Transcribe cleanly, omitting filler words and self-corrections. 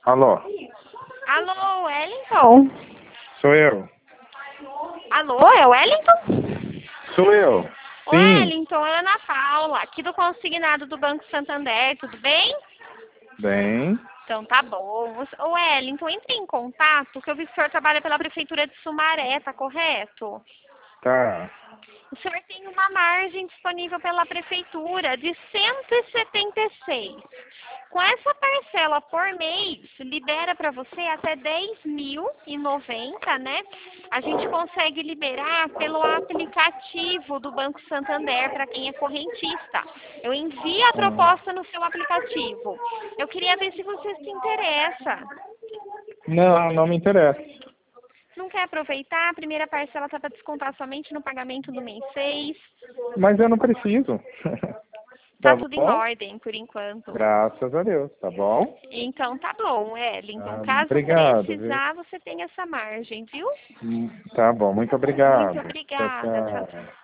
Alô, Alô, Wellington? sou eu. Alô, é o Wellington? Sou eu. Sim, Wellington, é Ana Paula, aqui do consignado do Banco Santander, tudo bem? bem. Então tá bom. Ô Wellington, entre em contato, que eu vi que o senhor trabalha pela Prefeitura de Sumaré, tá correto? Tá. O senhor tem uma margem disponível pela Prefeitura de 176. Com essa parcela por mês, libera para você até 10.090, né? A gente consegue liberar pelo aplicativo do Banco Santander para quem é correntista. Eu envio a Hum. proposta no seu aplicativo. Eu queria ver se você se interessa. Não, não me interessa. Não quer aproveitar? A primeira parcela está para descontar somente no pagamento do mês 6. Mas eu não preciso. Tá Tá tudo em bom? ordem por enquanto. Graças a Deus, tá bom? Então tá bom, Wellington. Caso Obrigado, viu? precisar, você tem essa margem, viu? Tá bom, muito Muito obrigado. Tchau, obrigada. Tchau, tchau. tchau.